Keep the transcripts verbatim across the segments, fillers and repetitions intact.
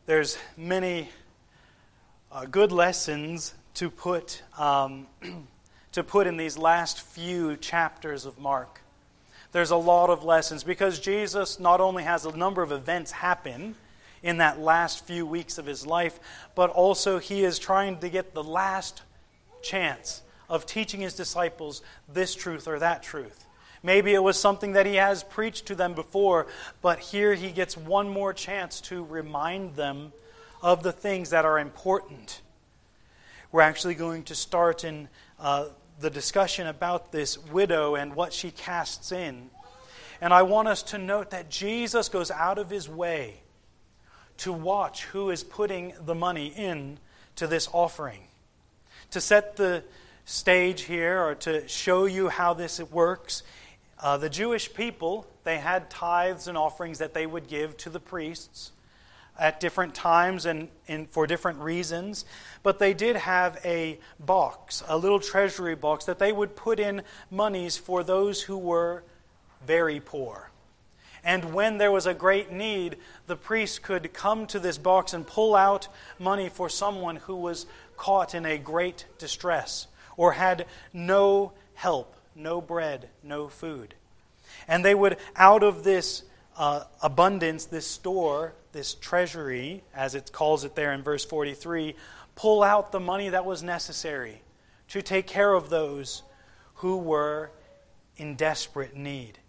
there's many uh, good lessons to put um, to put in these last few chapters of Mark. There's a lot of lessons because Jesus not only has a number of events happen in that last few weeks of his life, but also he is trying to get the last chance of teaching his disciples this truth or that truth. Maybe it was something that he has preached to them before, but here he gets one more chance to remind them of the things that are important. We're actually going to start in uh, the discussion about this widow and what she casts in. And I want us to note that Jesus goes out of his way to watch who is putting the money in to this offering. To set the stage here, or to show you how this works, uh, the Jewish people, they had tithes and offerings that they would give to the priests at different times and in, for different reasons. But they did have a box, a little treasury box, that they would put in monies for those who were very poor. And when there was a great need, the priest could come to this box and pull out money for someone who was caught in a great distress or had no help, no bread, no food. And they would, out of this uh, abundance, this store, this treasury, as it calls it there in verse forty-three, pull out the money that was necessary to take care of those who were in desperate need.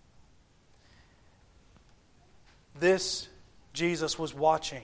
This Jesus was watching.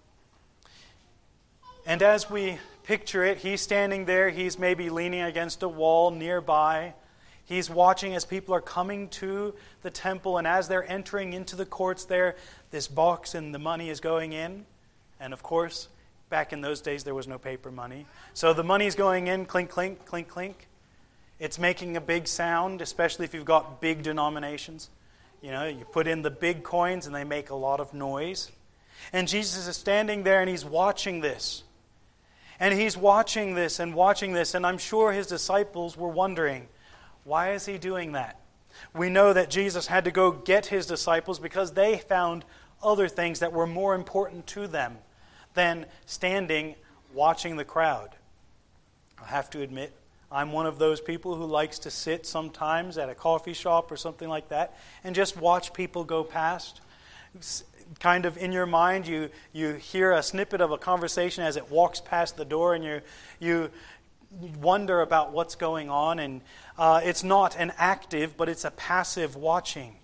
And as we picture it, he's standing there, he's maybe leaning against a wall nearby. He's watching as people are coming to the temple, and as they're entering into the courts there, this box and the money is going in. And of course, back in those days, there was no paper money. So the money's going in, clink, clink, clink, clink. It's making a big sound, especially if you've got big denominations. You know, you put in the big coins and they make a lot of noise. And Jesus is standing there and he's watching this. And he's watching this and watching this. And I'm sure his disciples were wondering, why is he doing that? We know that Jesus had to go get his disciples because they found other things that were more important to them than standing watching the crowd. I have to admit, I'm one of those people who likes to sit sometimes at a coffee shop or something like that and just watch people go past. Kind of in your mind, you you hear a snippet of a conversation as it walks past the door, and you you wonder about what's going on. And uh, it's not an active, but it's a passive watching.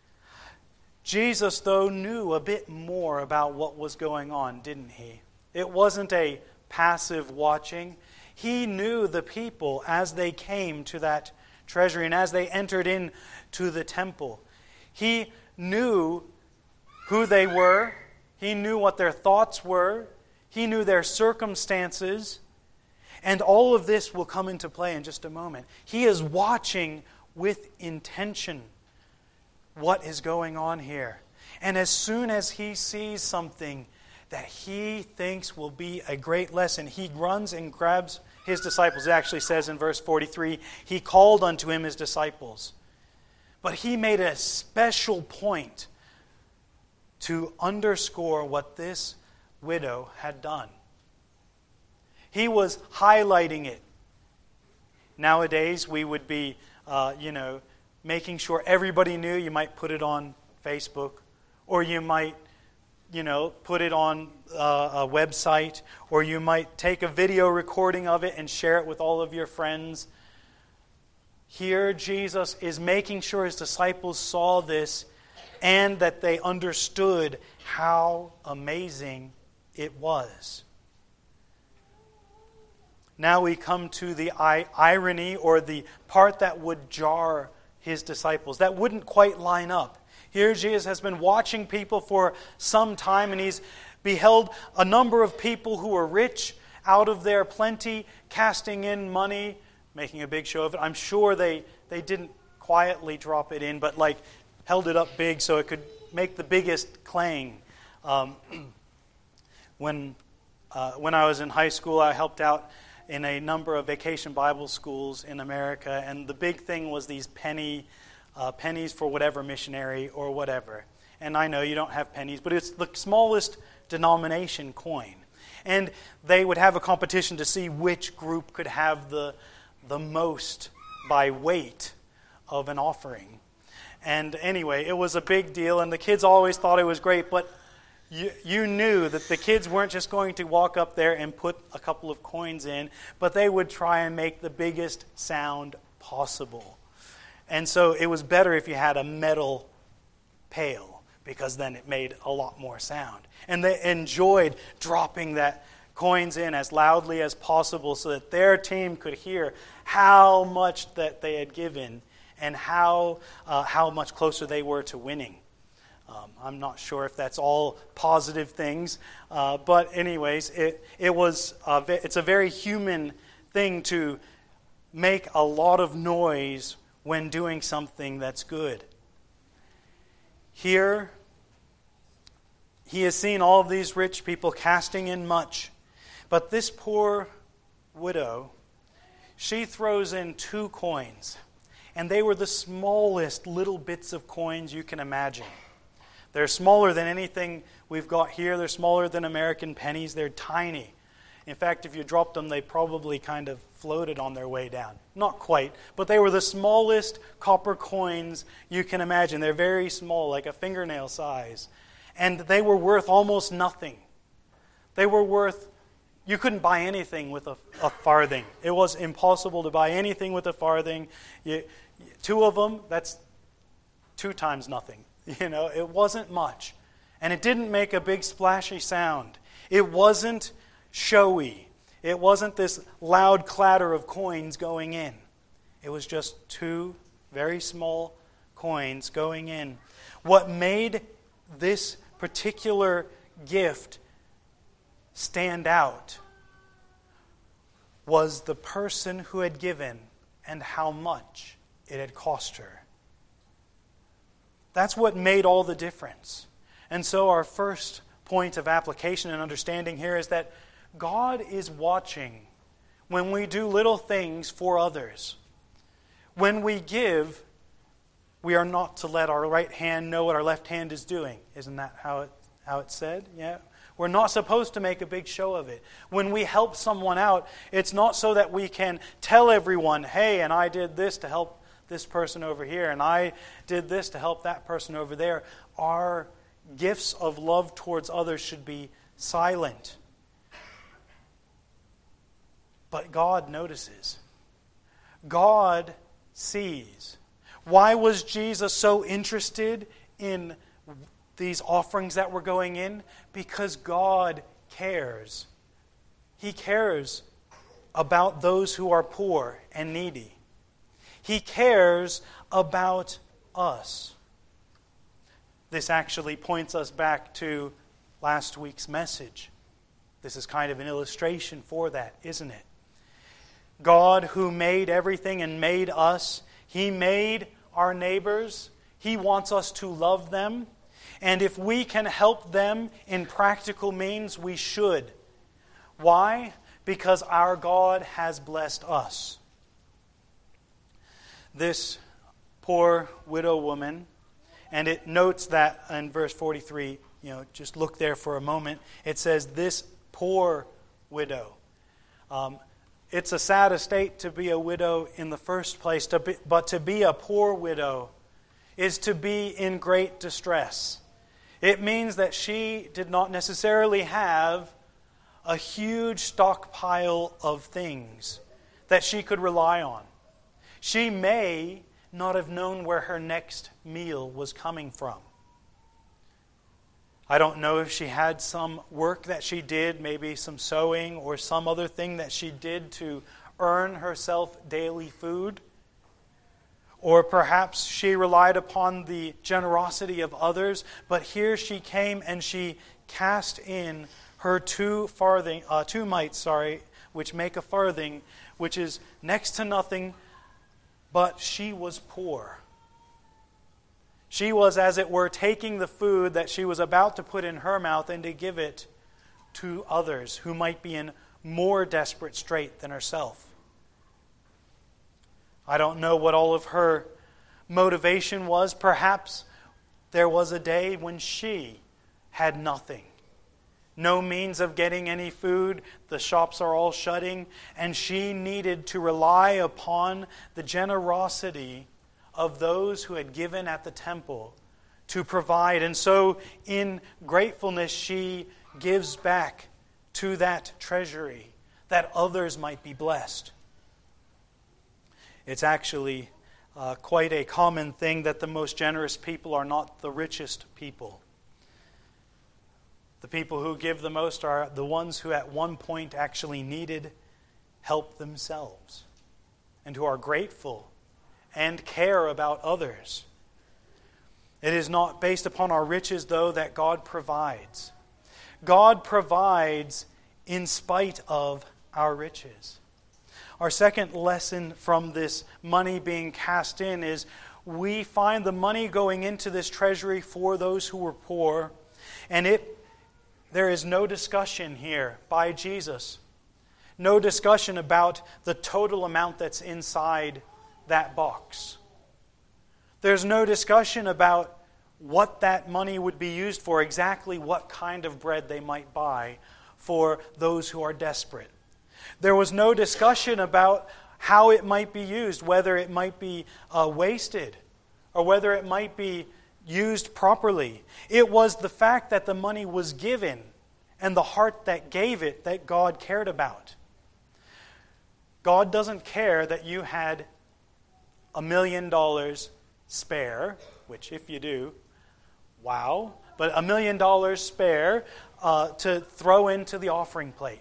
Jesus, though, knew a bit more about what was going on, didn't he? It wasn't a passive watching. He knew the people as they came to that treasury and as they entered into the temple. He knew who they were. He knew what their thoughts were. He knew their circumstances. And all of this will come into play in just a moment. He is watching with intention what is going on here. And as soon as he sees something that he thinks will be a great lesson, he runs and grabs his disciples. It actually says in verse forty-three, he called unto him his disciples. But he made a special point to underscore what this widow had done. He was highlighting it. Nowadays, we would be, uh, you know, making sure everybody knew. You might put it on Facebook, or you might, you know, put it on uh, a website, or you might take a video recording of it and share it with all of your friends. Here, Jesus is making sure his disciples saw this and that they understood how amazing it was. Now we come to the irony, or the part that would jar his disciples, that wouldn't quite line up. Here Jesus has been watching people for some time, and he's beheld a number of people who were rich out of their plenty, casting in money, making a big show of it. I'm sure they, they didn't quietly drop it in, but like held it up big so it could make the biggest clang. Um, when uh, when I was in high school, I helped out in a number of vacation Bible schools in America, and the big thing was these penny uh, pennies for whatever missionary or whatever. and I know you don't have pennies, but it's the smallest denomination coin. And they would have a competition to see which group could have the, the most by weight of an offering. And anyway, it was a big deal, and the kids always thought it was great, but you, you knew that the kids weren't just going to walk up there and put a couple of coins in, but they would try and make the biggest sound possible. And so it was better if you had a metal pail, because then it made a lot more sound. And they enjoyed dropping that coins in as loudly as possible so that their team could hear how much that they had given and how uh, how much closer they were to winning. Um, I'm not sure if that's all positive things, uh, but anyways, it it was a, it's a very human thing to make a lot of noise when doing something that's good. Here, he has seen all of these rich people casting in much, but this poor widow, she throws in two coins, and they were the smallest little bits of coins you can imagine. They're smaller than anything we've got here. They're smaller than American pennies. They're tiny. In fact, if you dropped them, they probably kind of floated on their way down. Not quite, but they were the smallest copper coins you can imagine. They're very small, like a fingernail size. And they were worth almost nothing. They were worth, you couldn't buy anything with a, a farthing. It was impossible to buy anything with a farthing. You, two of them, that's two times nothing. You know, it wasn't much. And it didn't make a big splashy sound. It wasn't showy. It wasn't this loud clatter of coins going in. It was just two very small coins going in. What made this particular gift stand out was the person who had given and how much it had cost her. That's what made all the difference. And so our first point of application and understanding here is that God is watching when we do little things for others. When we give, we are not to let our right hand know what our left hand is doing. Isn't that how it, how it's said? Yeah. We're not supposed to make a big show of it. When we help someone out, it's not so that we can tell everyone, hey, and I did this to help this person over here, and I did this to help that person over there. Our gifts of love towards others should be silent. But God notices. God sees. Why was Jesus so interested in these offerings that were going in? Because God cares. He cares about those who are poor and needy. He cares about us. This actually points us back to last week's message. This is kind of an illustration for that, isn't it? God, who made everything and made us, He made our neighbors. He wants us to love them. And if we can help them in practical means, we should. Why? Because our God has blessed us. This poor widow woman, and it notes that in verse forty-three, you know, just look there for a moment. It says, this poor widow. Um, it's a sad estate to be a widow in the first place, to be, but to be a poor widow is to be in great distress. It means that she did not necessarily have a huge stockpile of things that she could rely on. She may not have known where her next meal was coming from. I don't know if she had some work that she did, maybe some sewing or some other thing that she did to earn herself daily food. Or perhaps she relied upon the generosity of others, but here she came and she cast in her two farthing, uh, two mites, sorry, which make a farthing, which is next to nothing, but she was poor. She was, as it were, taking the food that she was about to put in her mouth and to give it to others who might be in more desperate strait than herself. I don't know what all of her motivation was. Perhaps there was a day when she had nothing. No means of getting any food. The shops are all shutting. And she needed to rely upon the generosity of those who had given at the temple to provide. And so in gratefulness she gives back to that treasury that others might be blessed. It's actually uh, quite a common thing that the most generous people are not the richest people. The people who give the most are the ones who at one point actually needed help themselves and who are grateful and care about others. It is not based upon our riches, though, that God provides. God provides in spite of our riches. Our second lesson from this money being cast in is we find the money going into this treasury for those who were poor, and it there is no discussion here by Jesus. No discussion about the total amount that's inside that box. There's no discussion about what that money would be used for, exactly what kind of bread they might buy for those who are desperate. There was no discussion about how it might be used, whether it might be uh, wasted or whether it might be used properly. It was the fact that the money was given and the heart that gave it that God cared about. God doesn't care that you had a million dollars spare, which if you do, wow, but a million dollars spare uh, to throw into the offering plate.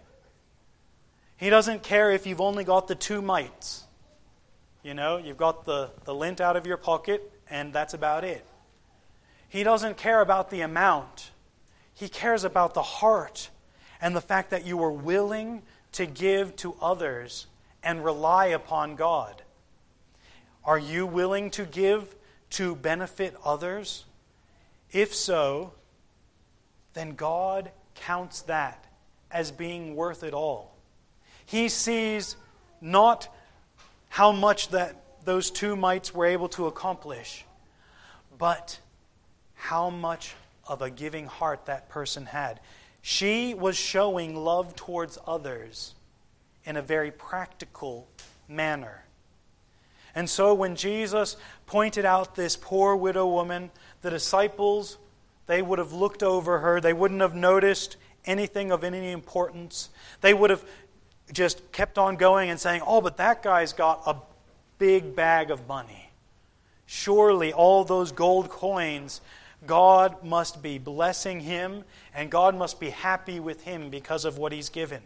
He doesn't care if you've only got the two mites. You know, you've got the, the lint out of your pocket and that's about it. He doesn't care about the amount. He cares about the heart and the fact that you were willing to give to others and rely upon God. Are you willing to give to benefit others? If so, then God counts that as being worth it all. He sees not how much that those two mites were able to accomplish, but how much of a giving heart that person had. She was showing love towards others in a very practical manner. And so when Jesus pointed out this poor widow woman, the disciples, they would have looked over her. They wouldn't have noticed anything of any importance. They would have just kept on going and saying, oh, but that guy's got a big bag of money. Surely all those gold coins, God must be blessing him and God must be happy with him because of what he's given.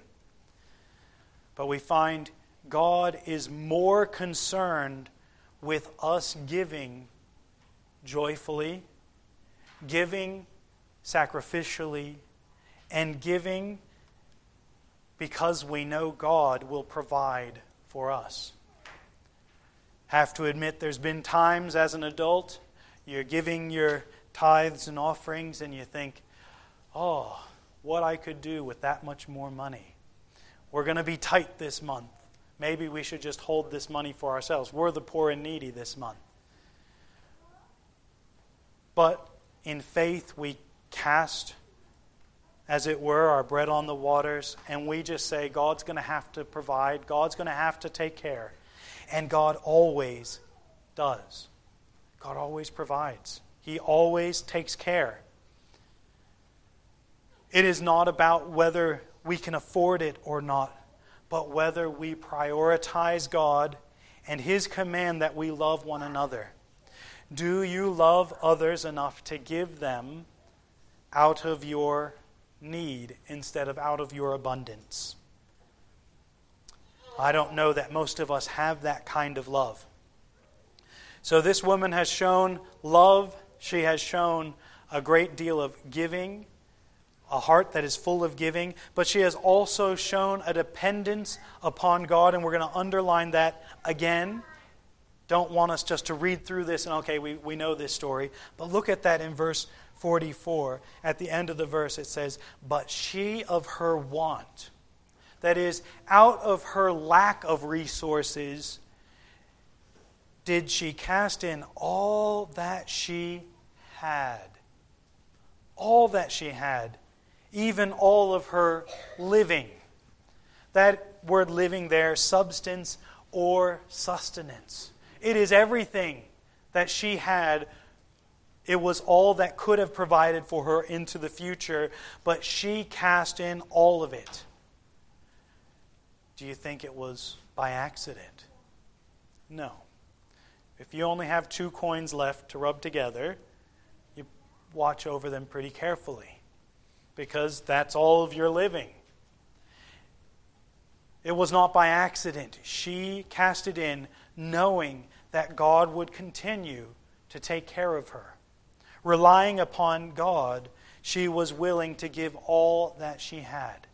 But we find God is more concerned with us giving joyfully, giving sacrificially, and giving because we know God will provide for us. Have to admit, there's been times as an adult, you're giving your tithes and offerings and you think, oh, what I could do with that much more money. We're going to be tight this month. Maybe we should just hold this money for ourselves. We're the poor and needy this month. But in faith, we cast, as it were, our bread on the waters, and we just say, God's going to have to provide. God's going to have to take care. And God always does. God always provides. He always takes care. It is not about whether we can afford it or not, but whether we prioritize God and His command that we love one another. Do you love others enough to give them out of your need instead of out of your abundance? I don't know that most of us have that kind of love. So this woman has shown love. She has shown a great deal of giving, a heart that is full of giving, but she has also shown a dependence upon God, and we're going to underline that again. Don't want us just to read through this and, okay, we, we know this story, but look at that in verse forty-four. At the end of the verse it says, but she of her want, that is, out of her lack of resources, did she cast in all that she had. All that she had. Even all of her living. That word living there, substance or sustenance. It is everything that she had. It was all that could have provided for her into the future, but she cast in all of it. Do you think it was by accident? No. If you only have two coins left to rub together, you watch over them pretty carefully, because that's all of your living. It was not by accident. She cast it in knowing that God would continue to take care of her. Relying upon God, she was willing to give all that she had.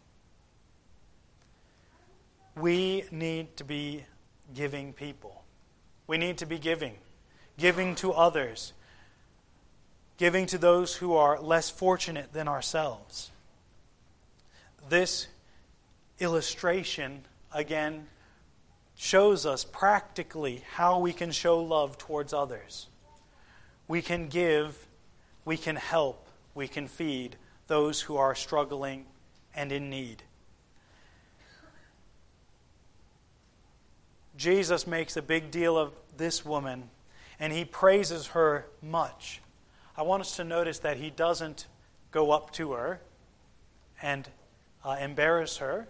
We need to be giving people. We need to be giving. Giving to others. Giving to those who are less fortunate than ourselves. This illustration, again, shows us practically how we can show love towards others. We can give, we can help, we can feed those who are struggling and in need. Jesus makes a big deal of this woman, and he praises her much. I want us to notice that he doesn't go up to her and uh, embarrass her.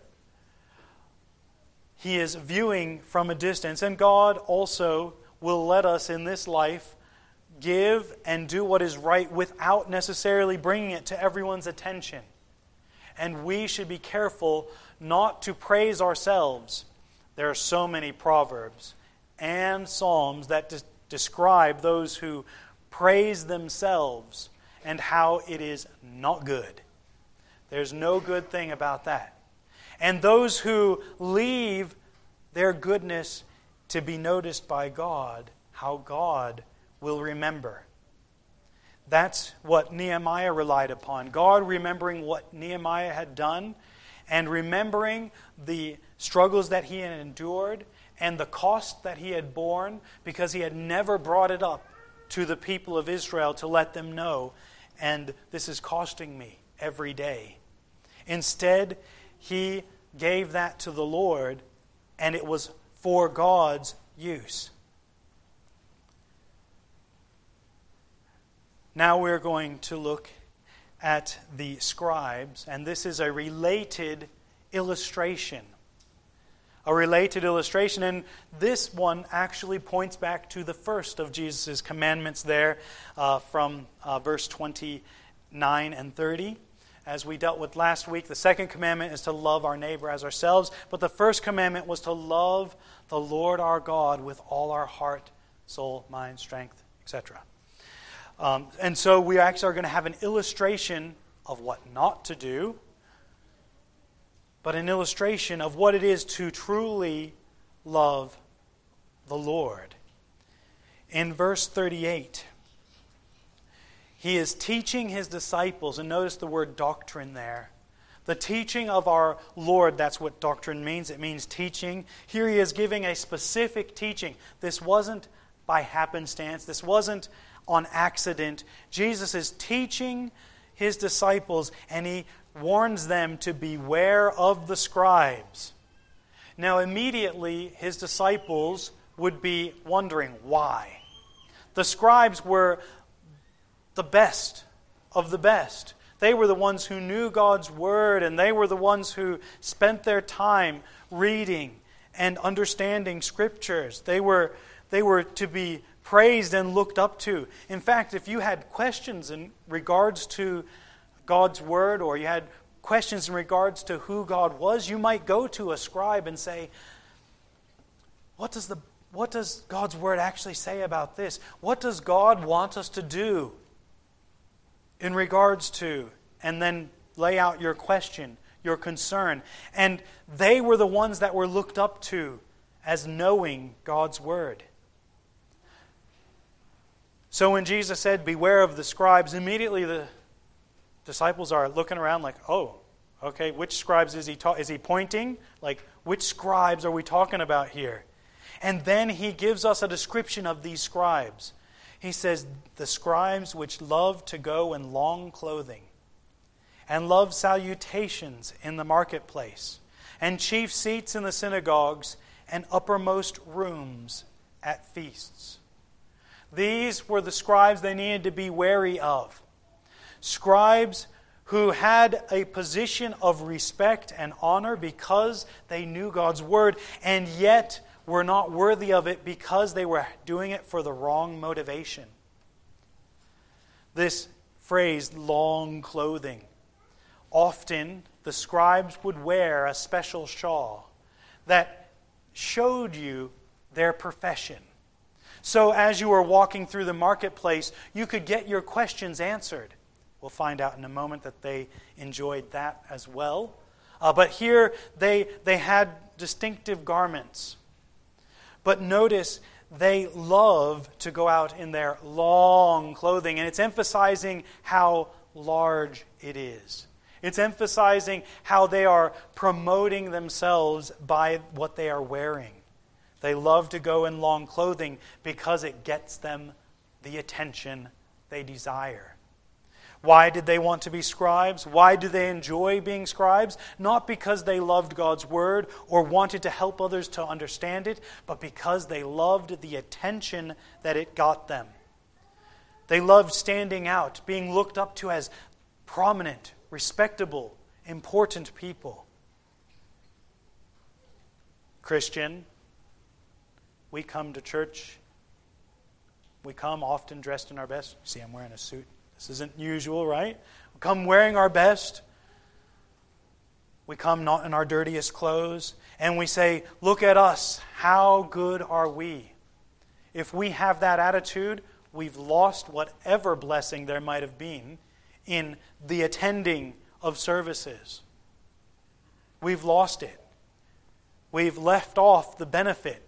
He is viewing from a distance, and God also will let us in this life give and do what is right without necessarily bringing it to everyone's attention. And we should be careful not to praise ourselves. There are so many proverbs and psalms that de- describe those who praise themselves and how it is not good. There's no good thing about that. And those who leave their goodness to be noticed by God, how God will remember. That's what Nehemiah relied upon. God remembering what Nehemiah had done and remembering the struggles that he had endured and the cost that he had borne, because he had never brought it up to the people of Israel to let them know, and this is costing me every day. Instead, he gave that to the Lord, and it was for God's use. Now we're going to look at the scribes, and this is a related illustration. A related illustration, and this one actually points back to the first of Jesus' commandments there uh, from uh, verse twenty-nine and thirty. As we dealt with last week, the second commandment is to love our neighbor as ourselves, but the first commandment was to love the Lord our God with all our heart, soul, mind, strength, et cetera. Um, and so we actually are going to have an illustration of what not to do, but an illustration of what it is to truly love the Lord. In verse thirty-eight, he is teaching his disciples, and notice the word doctrine there. The teaching of our Lord, that's what doctrine means. It means teaching. Here he is giving a specific teaching. This wasn't by happenstance. This wasn't on accident. Jesus is teaching his disciples, and he warns them to beware of the scribes. Now immediately his disciples would be wondering why. The scribes were the best of the best. They were the ones who knew God's word, and they were the ones who spent their time reading and understanding scriptures. They were, they were to be praised and looked up to. In fact, if you had questions in regards to God's word, or you had questions in regards to who God was, you might go to a scribe and say, what does the what does God's word actually say about this? What does God want us to do in regards to? And then lay out your question, your concern. And they were the ones that were looked up to as knowing God's word. So when Jesus said, beware of the scribes, immediately the disciples are looking around like, oh, okay, which scribes is he ta- is he pointing? Like, which scribes are we talking about here? And then he gives us a description of these scribes. He says, the scribes which love to go in long clothing, and love salutations in the marketplace, and chief seats in the synagogues, and uppermost rooms at feasts. These were the scribes they needed to be wary of. Scribes who had a position of respect and honor because they knew God's word, and yet were not worthy of it because they were doing it for the wrong motivation. This phrase, long clothing, often the scribes would wear a special shawl that showed you their profession. So as you were walking through the marketplace, you could get your questions answered. We'll find out in a moment that they enjoyed that as well. Uh, but here they, they had distinctive garments. But notice they love to go out in their long clothing, and it's emphasizing how large it is. It's emphasizing how they are promoting themselves by what they are wearing. They love to go in long clothing because it gets them the attention they desire. Why did they want to be scribes? Why do they enjoy being scribes? Not because they loved God's word or wanted to help others to understand it, but because they loved the attention that it got them. They loved standing out, being looked up to as prominent, respectable, important people. Christian, we come to church. We come often dressed in our best. See, I'm wearing a suit. This isn't usual, right? We come wearing our best. We come not in our dirtiest clothes. And we say, look at us. How good are we? If we have that attitude, we've lost whatever blessing there might have been in the attending of services. We've lost it. We've left off the benefit.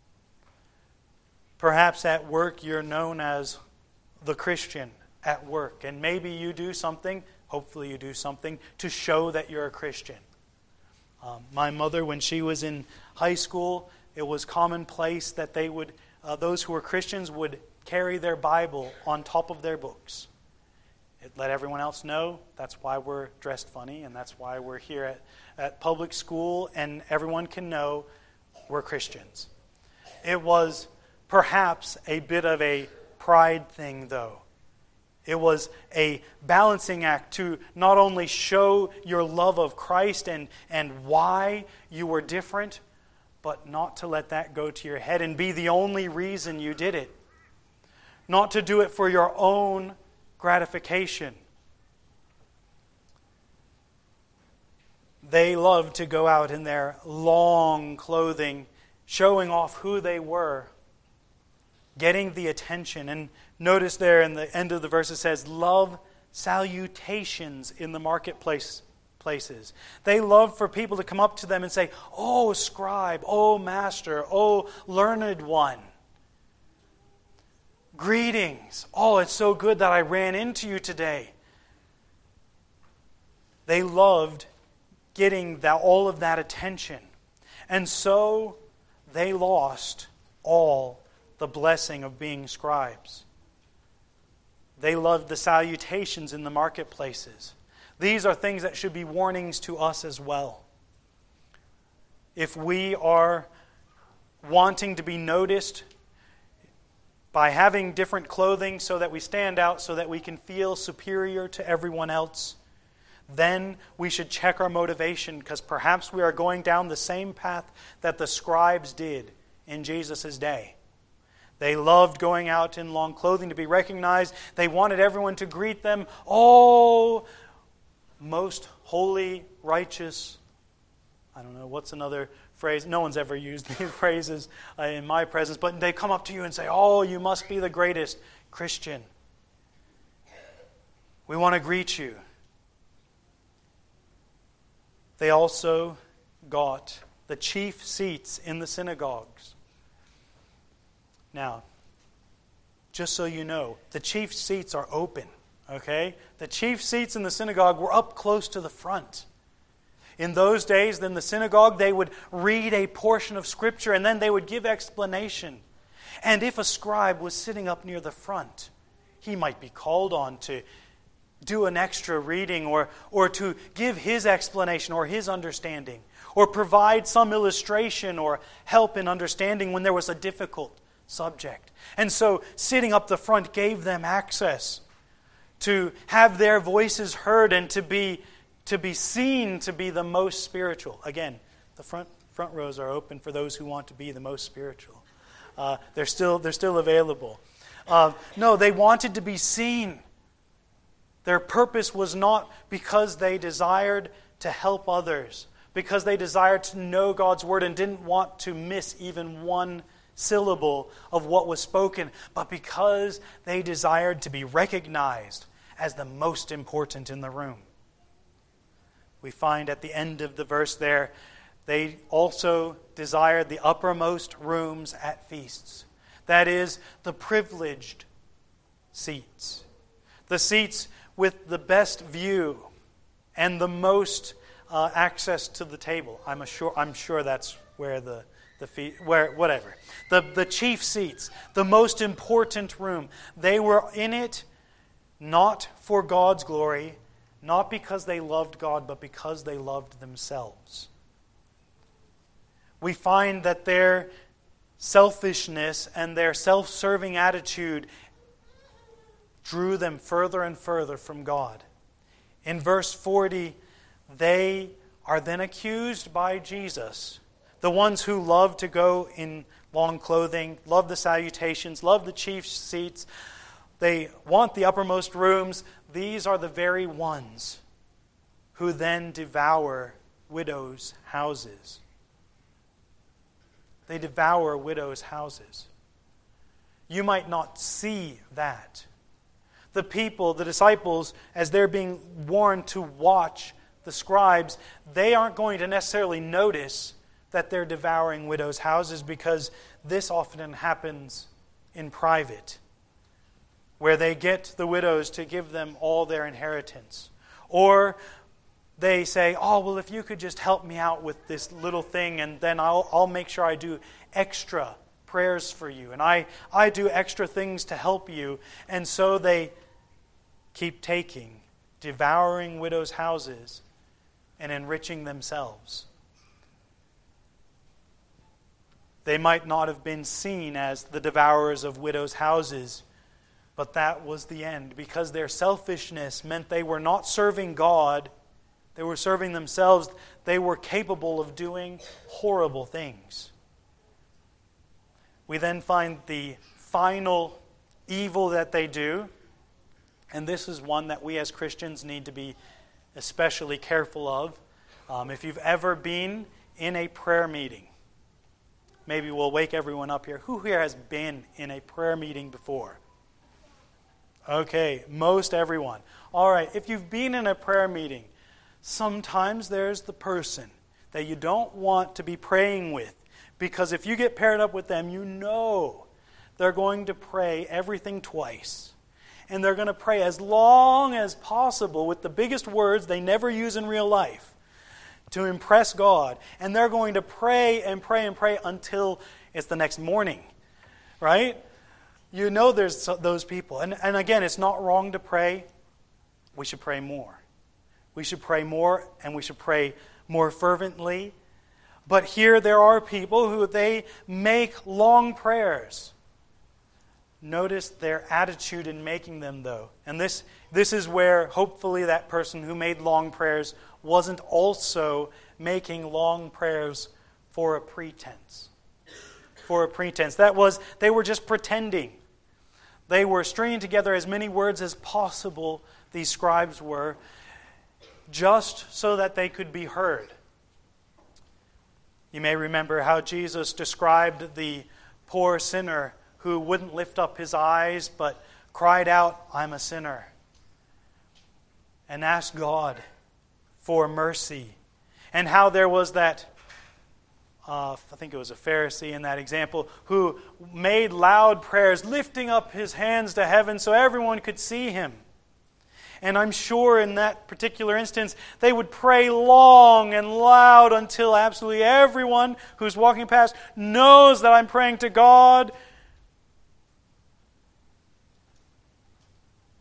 Perhaps at work you're known as the Christian at work. And maybe you do something, hopefully you do something, to show that you're a Christian. Um, my mother, when she was in high school, it was commonplace that they would, uh, those who were Christians would carry their Bible on top of their books. It let everyone else know that's why we're dressed funny, and that's why we're here at, at public school, and everyone can know we're Christians. It was perhaps a bit of a pride thing, though. It was a balancing act to not only show your love of Christ and, and why you were different, but not to let that go to your head and be the only reason you did it. Not to do it for your own gratification. They loved to go out in their long clothing, showing off who they were, getting the attention. And notice there in the end of the verse it says, love salutations in the marketplace places. They love for people to come up to them and say, oh, scribe, oh, master, oh, learned one. Greetings. Oh, it's so good that I ran into you today. They loved getting that, all of that attention. And so they lost all the blessing of being scribes. They loved the salutations in the marketplaces. These are things that should be warnings to us as well. If we are wanting to be noticed by having different clothing so that we stand out, so that we can feel superior to everyone else, then we should check our motivation, because perhaps we are going down the same path that the scribes did in Jesus' day. They loved going out in long clothing to be recognized. They wanted everyone to greet them. Oh, most holy, righteous. I don't know, what's another phrase? No one's ever used these phrases uh, in my presence, but they come up to you and say, oh, you must be the greatest Christian. We want to greet you. They also got the chief seats in the synagogues. Now, just so you know, the chief seats are open, okay? The chief seats in the synagogue were up close to the front. In those days, in the synagogue, they would read a portion of Scripture and then they would give explanation. And if a scribe was sitting up near the front, he might be called on to do an extra reading or, or to give his explanation or his understanding or provide some illustration or help in understanding when there was a difficult subject. And so sitting up the front gave them access to have their voices heard and to be to be seen to be the most spiritual. Again, the front front rows are open for those who want to be the most spiritual. Uh, they're still they're still available. Uh, no, they wanted to be seen. Their purpose was not because they desired to help others, because they desired to know God's word and didn't want to miss even one syllable of what was spoken, but because they desired to be recognized as the most important in the room. We find at the end of the verse there, they also desired the uppermost rooms at feasts. That is, the privileged seats. The seats with the best view and the most uh, access to the table. I'm sure. I'm sure that's where the the fe- where whatever the the chief seats, the most important room. They were in it not for God's glory, not because they loved God, but because they loved themselves. We find that their selfishness and their self-serving attitude drew them further and further from God. In verse forty, they are then accused by Jesus. The ones who love to go in long clothing, love the salutations, love the chief seats, they want the uppermost rooms. These are the very ones who then devour widows' houses. They devour widows' houses. You might not see that. The people, the disciples, as they're being warned to watch the scribes, they aren't going to necessarily notice that they're devouring widows' houses, because this often happens in private, where they get the widows to give them all their inheritance. Or they say, oh, well, if you could just help me out with this little thing, and then I'll, I'll make sure I do extra prayers for you, and I, I do extra things to help you. And so they keep taking, devouring widows' houses, and enriching themselves. They might not have been seen as the devourers of widows' houses, but that was the end, because their selfishness meant they were not serving God, they were serving themselves. They were capable of doing horrible things. We then find the final evil that they do, and this is one that we as Christians need to be especially careful of. Um, if you've ever been in a prayer meeting, maybe we'll wake everyone up here. Who here has been in a prayer meeting before? Okay, most everyone. All right, if you've been in a prayer meeting, sometimes there's the person that you don't want to be praying with, because if you get paired up with them, you know they're going to pray everything twice. And they're going to pray as long as possible with the biggest words they never use in real life to impress God. And they're going to pray and pray and pray until it's the next morning, right? You know there's those people. And, and again, it's not wrong to pray. We should pray more. We should pray more, and we should pray more fervently. But here there are people who they make long prayers. Notice their attitude in making them, though. And this, this is where hopefully that person who made long prayers wasn't also making long prayers for a pretense. For a pretense. That was, they were just pretending. They were stringing together as many words as possible, these scribes were, just so that they could be heard. You may remember how Jesus described the poor sinner who wouldn't lift up his eyes but cried out, I'm a sinner, and asked God for mercy. And how there was that, uh, I think it was a Pharisee in that example, who made loud prayers, lifting up his hands to heaven so everyone could see him. And I'm sure in that particular instance, they would pray long and loud until absolutely everyone who's walking past knows that I'm praying to God.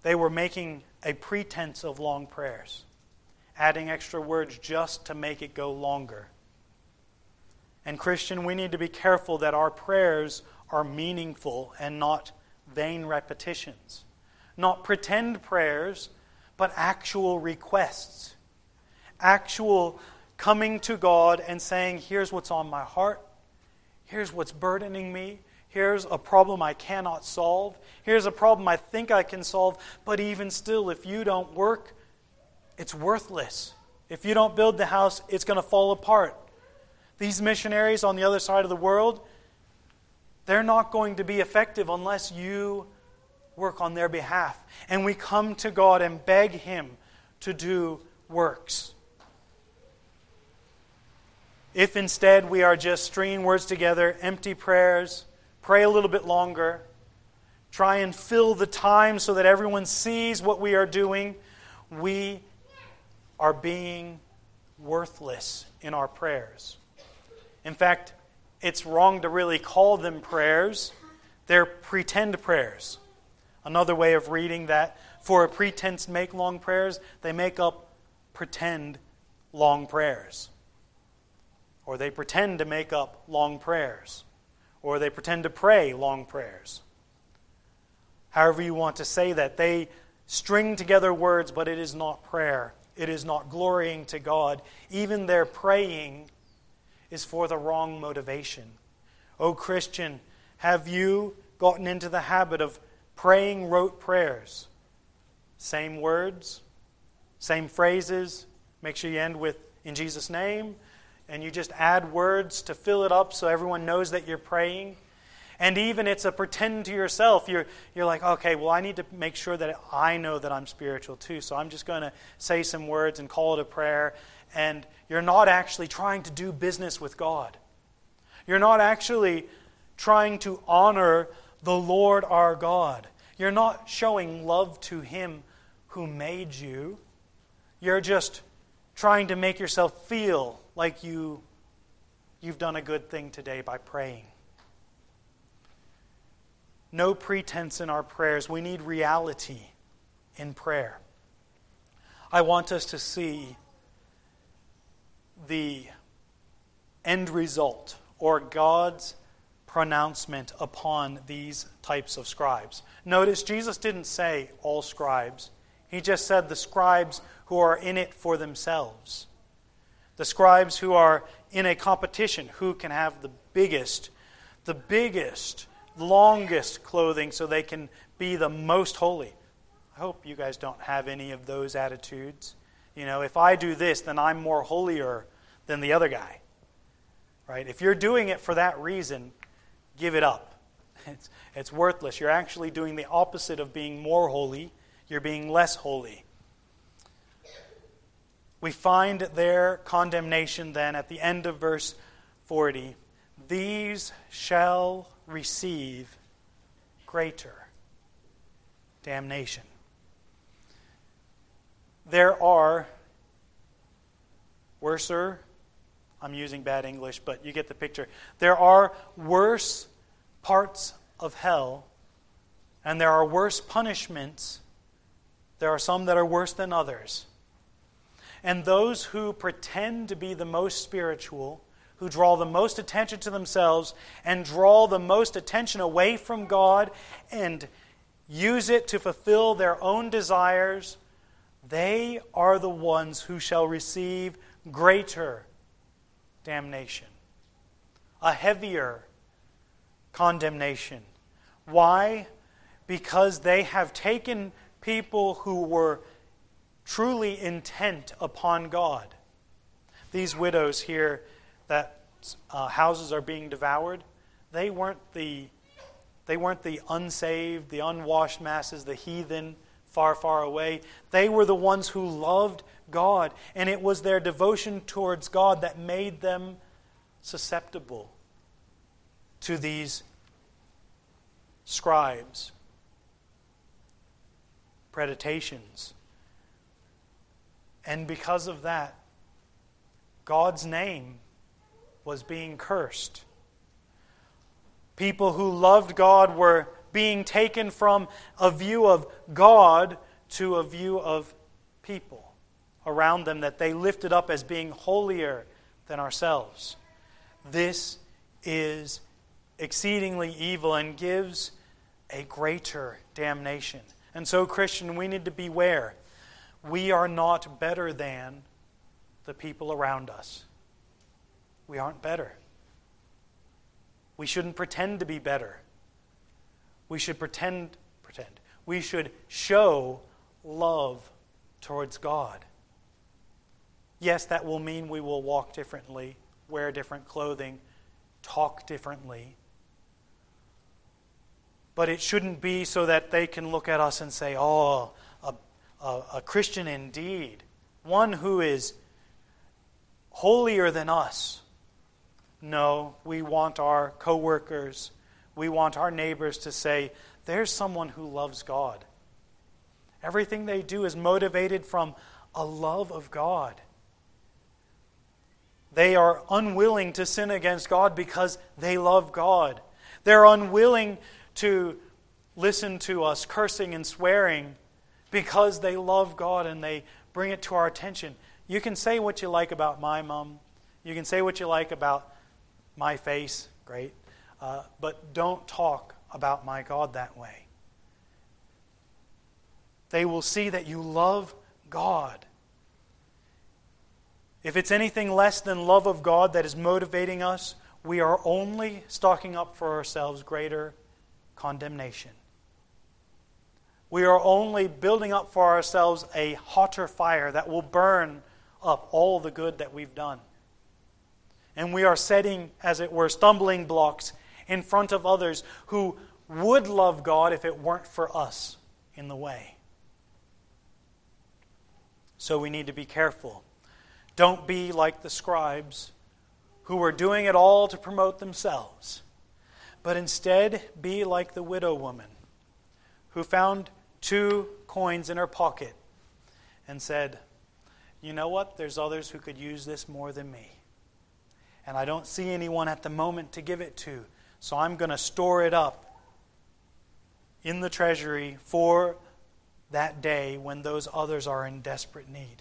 They were making a pretense of long prayers, adding extra words just to make it go longer. And Christian, we need to be careful that our prayers are meaningful and not vain repetitions. Not pretend prayers, but actual requests. Actual coming to God and saying, here's what's on my heart. Here's what's burdening me. Here's a problem I cannot solve. Here's a problem I think I can solve. But even still, if you don't work, it's worthless. If you don't build the house, it's going to fall apart. These missionaries on the other side of the world, they're not going to be effective unless you work on their behalf. And we come to God and beg Him to do works. If instead we are just stringing words together, empty prayers, pray a little bit longer, try and fill the time so that everyone sees what we are doing, we are being worthless in our prayers. In fact, it's wrong to really call them prayers. They're pretend prayers. Another way of reading that, for a pretense make long prayers, they make up pretend long prayers. Or they pretend to make up long prayers. Or they pretend to pray long prayers. However you want to say that, they string together words, but it is not prayer. It is not glorying to God. Even their praying is for the wrong motivation. O Christian, have you gotten into the habit of praying rote prayers? Same words, same phrases. Make sure you end with, in Jesus' name. And you just add words to fill it up so everyone knows that you're praying. And even it's a pretend to yourself. You're, you're like, okay, well, I need to make sure that I know that I'm spiritual too. So I'm just going to say some words and call it a prayer. And you're not actually trying to do business with God. You're not actually trying to honor the Lord our God. You're not showing love to Him who made you. You're just trying to make yourself feel like you, you've done a good thing today by praying. No pretense in our prayers. We need reality in prayer. I want us to see the end result, or God's pronouncement upon these types of scribes. Notice Jesus didn't say all scribes. He just said the scribes who are in it for themselves. The scribes who are in a competition, who can have the biggest, the biggest, longest clothing so they can be the most holy. I hope you guys don't have any of those attitudes. You know, if I do this, then I'm more holier than the other guy. Right? If you're doing it for that reason, give it up. It's, it's worthless. You're actually doing the opposite of being more holy. You're being less holy. We find their condemnation then at the end of verse forty. These shall receive greater damnation. There are worser, I'm using bad English, but you get the picture. There are worse parts of hell, and there are worse punishments. There are some that are worse than others. And those who pretend to be the most spiritual, who draw the most attention to themselves and draw the most attention away from God and use it to fulfill their own desires, they are the ones who shall receive greater damnation, a heavier condemnation. Why? Because they have taken people who were truly intent upon God. These widows here that uh, houses are being devoured, they weren't the they weren't the unsaved, the unwashed masses, the heathen far, far away. They were the ones who loved God, and it was their devotion towards God that made them susceptible to these scribes, predations. And because of that, God's name was being cursed. People who loved God were being taken from a view of God to a view of people around them that they lifted up as being holier than ourselves. This is exceedingly evil and gives a greater damnation. And so, Christian, we need to beware. We are not better than the people around us. We aren't better. We shouldn't pretend to be better. We should pretend, pretend. We should show love towards God. Yes, that will mean we will walk differently, wear different clothing, talk differently. But it shouldn't be so that they can look at us and say, oh, a, a, a Christian indeed, one who is holier than us. No, we want our co-workers, we want our neighbors to say, there's someone who loves God. Everything they do is motivated from a love of God. They are unwilling to sin against God because they love God. They're unwilling to listen to us cursing and swearing because they love God and they bring it to our attention. You can say what you like about my mom. You can say what you like about my face. Great. Uh, but don't talk about my God that way. They will see that you love God. If it's anything less than love of God that is motivating us, we are only stocking up for ourselves greater condemnation. We are only building up for ourselves a hotter fire that will burn up all the good that we've done. And we are setting, as it were, stumbling blocks in front of others who would love God if it weren't for us in the way. So we need to be careful. Don't be like the scribes who were doing it all to promote themselves, but instead be like the widow woman who found two coins in her pocket and said, you know what, there's others who could use this more than me. And I don't see anyone at the moment to give it to, so I'm going to store it up in the treasury for that day when those others are in desperate need.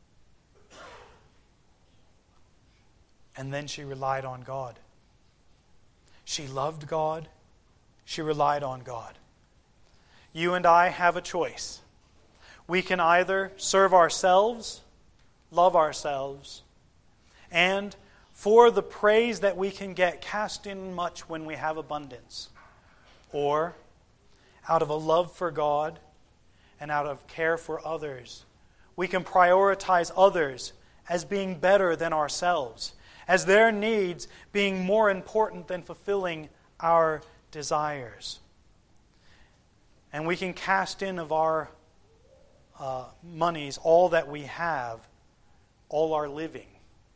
And then she relied on God. She loved God. She relied on God. You and I have a choice. We can either serve ourselves, love ourselves, and for the praise that we can get, cast in much when we have abundance. Or, out of a love for God and out of care for others, we can prioritize others as being better than ourselves, as their needs being more important than fulfilling our desires. And we can cast in of our uh, monies all that we have, all our living.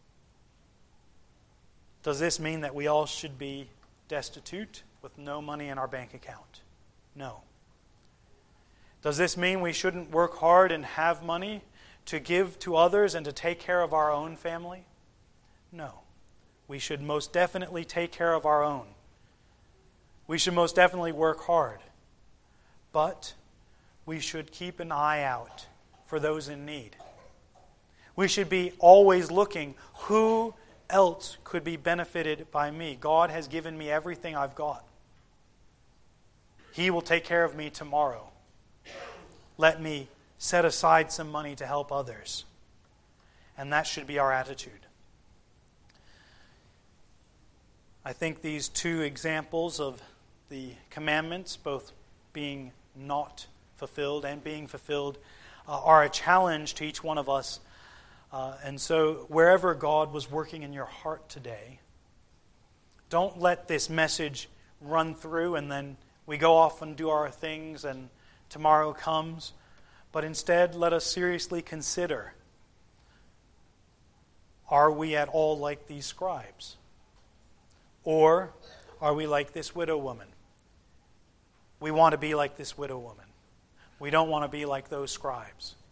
Does this mean that we all should be destitute with no money in our bank account? No. Does this mean we shouldn't work hard and have money to give to others and to take care of our own family? No. We should most definitely take care of our own. We should most definitely work hard. But we should keep an eye out for those in need. We should be always looking, who else could be benefited by me? God has given me everything I've got. He will take care of me tomorrow. Let me set aside some money to help others. And that should be our attitude. I think these two examples of the commandments, both being not fulfilled and being fulfilled, uh, are a challenge to each one of us. Uh, and so wherever God was working in your heart today, don't let this message run through and then we go off and do our things and tomorrow comes. But instead, let us seriously consider, are we at all like these scribes? Or are we like this widow woman? We want to be like this widow woman. We don't want to be like those scribes.